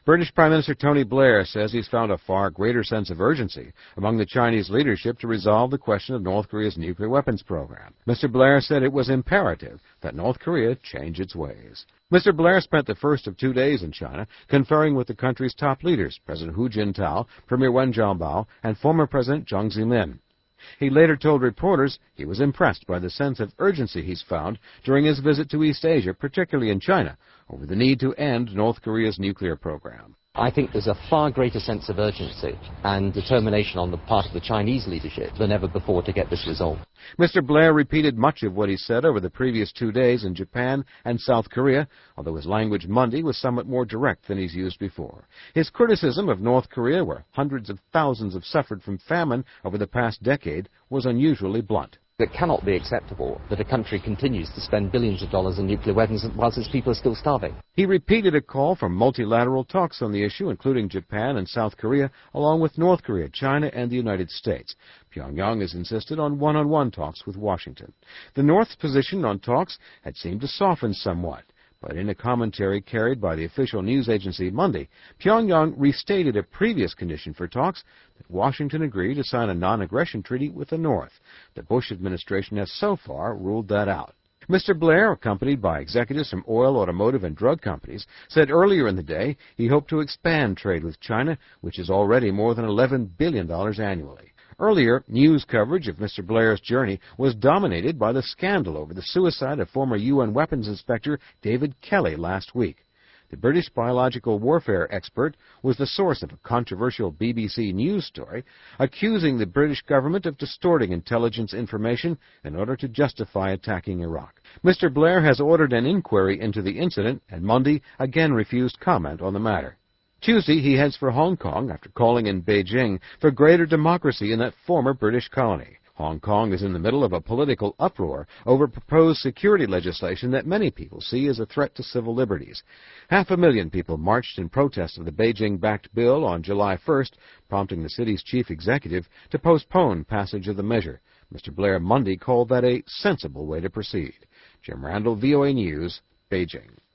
British Prime Minister Tony Blair says he's found a far greater sense of urgency among the Chinese leadership to resolve the question of North Korea's nuclear weapons program. Mr. Blair said it was imperative that North Korea change its ways. Mr. Blair spent the first of 2 days in China conferring with the country's top leaders, President Hu Jintao, Premier Wen Jiabao, and former President Jiang Zemin. He later told reporters he was impressed by the sense of urgency he's found during his visit to East Asia, particularly in China, over the need to end North Korea's nuclear program. I think there's a far greater sense of urgency and determination on the part of the Chinese leadership than ever before to get this resolved. Mr. Blair repeated much of what he said over the previous 2 days in Japan and South Korea, although his language Monday was somewhat more direct than he's used before. His criticism of North Korea, where hundreds of thousands have suffered from famine over the past decade, was unusually blunt. It cannot be acceptable that a country continues to spend billions of dollars on nuclear weapons whilst its people are still starving. He repeated a call for multilateral talks on the issue, including Japan and South Korea, along with North Korea, China, and the United States. Pyongyang has insisted on one-on-one talks with Washington. The North's position on talks had seemed to soften somewhat. But in a commentary carried by the official news agency Monday, Pyongyang restated a previous condition for talks that Washington agreed to sign a non-aggression treaty with the North. The Bush administration has so far ruled that out. Mr. Blair, accompanied by executives from oil, automotive, and drug companies, said earlier in the day he hoped to expand trade with China, which is already more than $11 billion annually. Earlier, news coverage of Mr. Blair's journey was dominated by the scandal over the suicide of former UN weapons inspector David Kelly last week. The British biological warfare expert was the source of a controversial BBC News story accusing the British government of distorting intelligence information in order to justify attacking Iraq. Mr. Blair has ordered an inquiry into the incident and Monday again refused comment on the matter. Tuesday, he heads for Hong Kong after calling in Beijing for greater democracy in that former British colony. Hong Kong is in the middle of a political uproar over proposed security legislation that many people see as a threat to civil liberties. 500,000 people marched in protest of the Beijing-backed bill on July 1st, prompting the city's chief executive to postpone passage of the measure. Mr. Blair Monday called that a sensible way to proceed. Jim Randall, VOA News, Beijing.